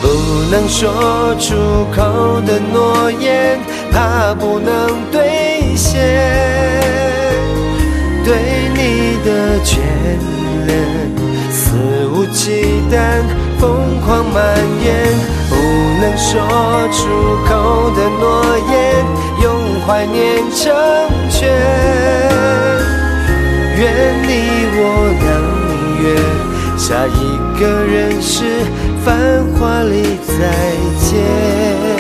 不能说出口的诺言，怕不能兑现，对你的眷恋肆无忌惮疯狂蔓延，不能说出口的诺言，用怀念成全，愿你我能约下一个人世繁华里再见。